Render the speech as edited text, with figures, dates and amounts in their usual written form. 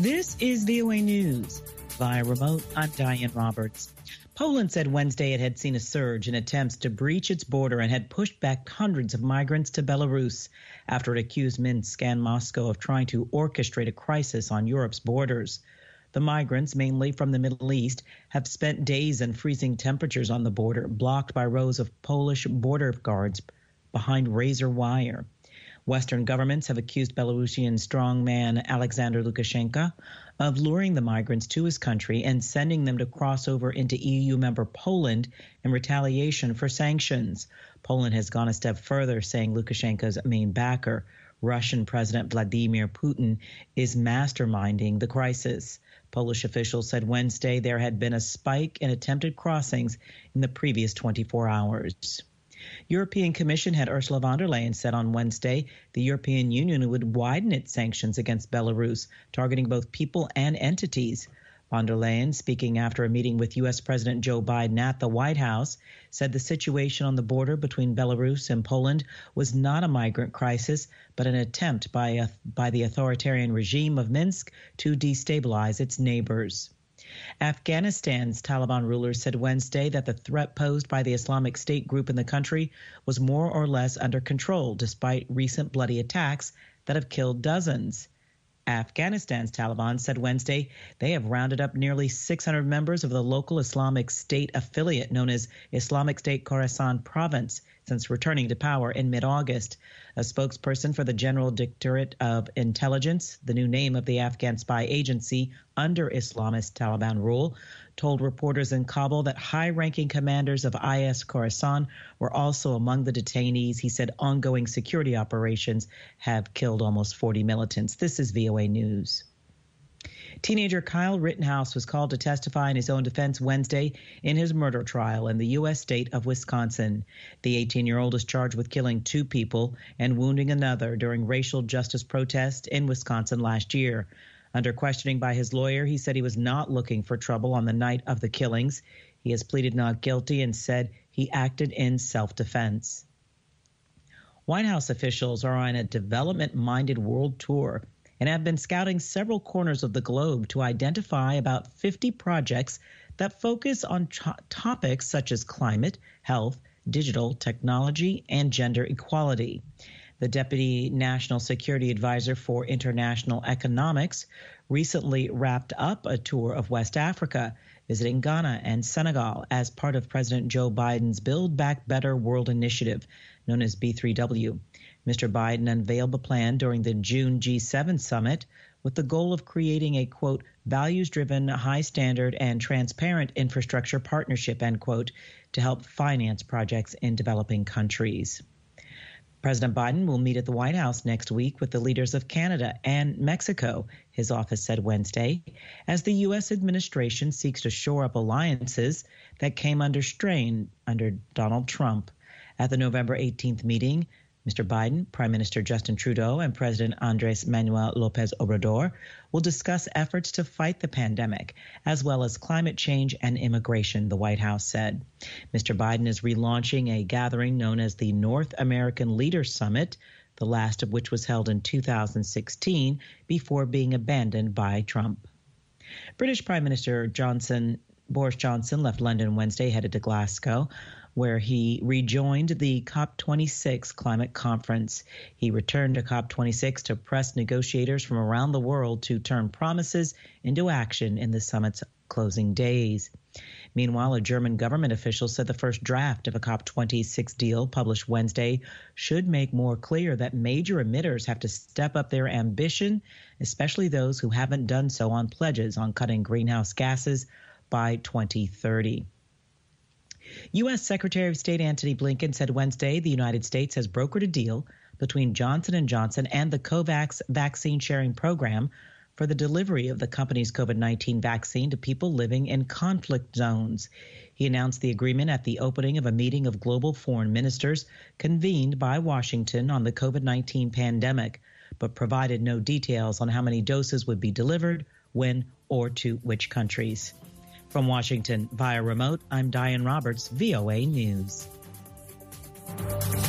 This is VOA News. Via remote, I'm Diane Roberts. Poland said Wednesday it had seen a surge in attempts to breach its border and had pushed back hundreds of migrants to Belarus after it accused Minsk and Moscow of trying to orchestrate a crisis on Europe's borders. The migrants, mainly from the Middle East, have spent days in freezing temperatures on the border, blocked by rows of Polish border guards behind razor wire. Western governments have accused Belarusian strongman Alexander Lukashenko of luring the migrants to his country and sending them to cross over into EU member Poland in retaliation for sanctions. Poland has gone a step further, saying Lukashenko's main backer, Russian President Vladimir Putin, is masterminding the crisis. Polish officials said Wednesday there had been a spike in attempted crossings in the previous 24 hours. European Commission head Ursula von der Leyen said on Wednesday the European Union would widen its sanctions against Belarus, targeting both people and entities. Von der Leyen, speaking after a meeting with U.S. President Joe Biden at the White House, said the situation on the border between Belarus and Poland was not a migrant crisis, but an attempt by the authoritarian regime of Minsk to destabilize its neighbors. Afghanistan's Taliban rulers said Wednesday that the threat posed by the Islamic State group in the country was more or less under control, despite recent bloody attacks that have killed dozens. Afghanistan's Taliban said Wednesday they have rounded up nearly 600 members of the local Islamic State affiliate known as Islamic State Khorasan Province since returning to power in mid-August. A spokesperson for the General Directorate of Intelligence, the new name of the Afghan spy agency under Islamist Taliban rule, told reporters in Kabul that high-ranking commanders of IS Khorasan were also among the detainees. He said ongoing security operations have killed almost 40 militants. This is VOA News. Teenager Kyle Rittenhouse was called to testify in his own defense Wednesday in his murder trial in the U.S. state of Wisconsin. The 18-year-old is charged with killing 2 people and wounding another during racial justice protests in Wisconsin last year. Under questioning by his lawyer, he said he was not looking for trouble on the night of the killings. He has pleaded not guilty and said he acted in self-defense. White House officials are on a development-minded world tour and have been scouting several corners of the globe to identify about 50 projects that focus on topics such as climate, health, digital technology, and gender equality. The Deputy National Security Advisor for International Economics recently wrapped up a tour of West Africa, visiting Ghana and Senegal as part of President Joe Biden's Build Back Better World Initiative, known as B3W. Mr. Biden unveiled the plan during the June G7 summit with the goal of creating a, quote, values-driven, high-standard, and transparent infrastructure partnership, end quote, to help finance projects in developing countries. President Biden will meet at the White House next week with the leaders of Canada and Mexico, his office said Wednesday, as the U.S. administration seeks to shore up alliances that came under strain under Donald Trump. At the November 18th meeting, Mr. Biden, Prime Minister Justin Trudeau, and President Andrés Manuel López Obrador will discuss efforts to fight the pandemic, as well as climate change and immigration, the White House said. Mr. Biden is relaunching a gathering known as the North American Leaders Summit, the last of which was held in 2016 before being abandoned by Trump. British Prime Minister Boris Johnson left London Wednesday, headed to Glasgow, where he rejoined the COP26 climate conference. He returned to COP26 to press negotiators from around the world to turn promises into action in the summit's closing days. Meanwhile, a German government official said the first draft of a COP26 deal published Wednesday should make more clear that major emitters have to step up their ambition, especially those who haven't done so on pledges on cutting greenhouse gases by 2030. U.S. Secretary of State Antony Blinken said Wednesday the United States has brokered a deal between Johnson & Johnson and the COVAX vaccine sharing program for the delivery of the company's COVID-19 vaccine to people living in conflict zones. He announced the agreement at the opening of a meeting of global foreign ministers convened by Washington on the COVID-19 pandemic, but provided no details on how many doses would be delivered, when, or to which countries. From Washington via remote, I'm Diane Roberts, VOA News.